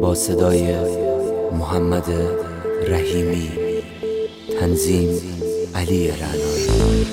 با صدای محمد رحیمی، تنظیم علی رعنایی.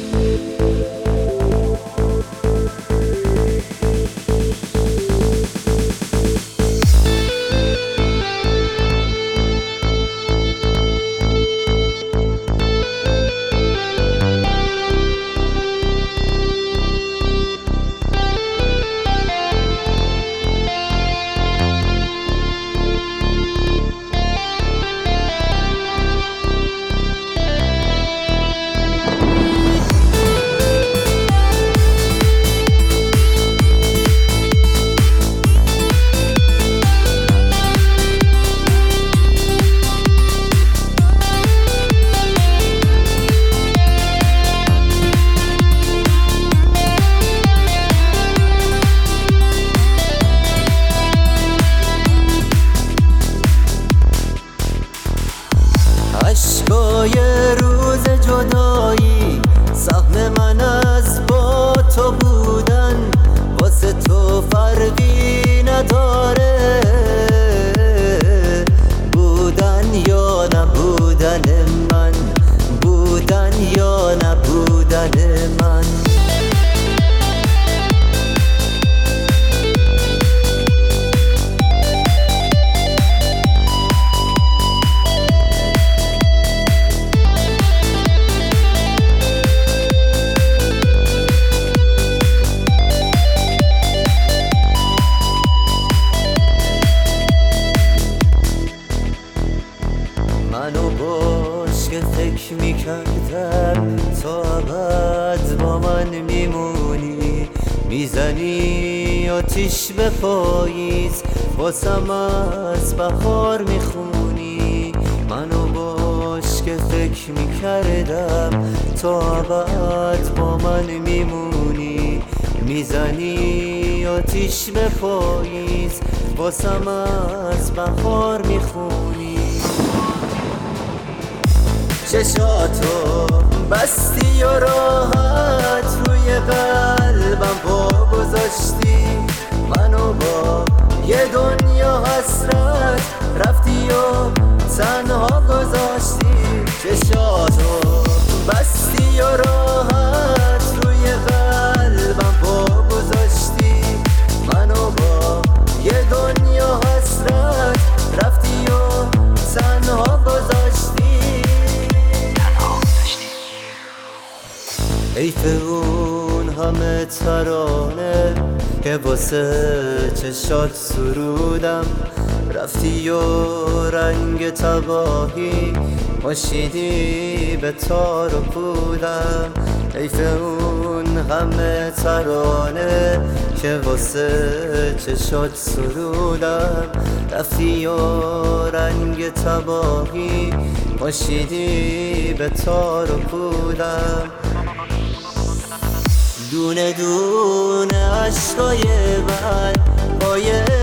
عشقای روز جدایی، سهم من از با تو بودن، واسه تو فرقی نداره بودن یا نبودن من، بودن یا نبودن من. منو باش که فکر میکردم تا ابد با من میمونی، میزنی آتیش به پاییز، واسم از بهار میخونی. منو باش که فکر میکردم تا ابد با من میمونی، میزنی آتیش به پاییز، واسم از بهار میخونی. چشاتو بستی و راحت روی قلبم پا گذاشتی، منو با یه دنیا حسرت رفتی و تنها گذاشتی. چشاتو بستی و راحت روی قلبم پا گذاشتی، منو با یه دنیا حسرت رفتی و تنها گذاشتی. حیف اون همه ترانه که واسه چشات سرودم، رفتی و رنگ تباهی ماشیدی به تار و پودم. حیف اون همه ترانه که واسه چشات سرودم، رفتی و رنگ تباهی ماشیدی به تار و پودم. دونه دونه عشقای من پای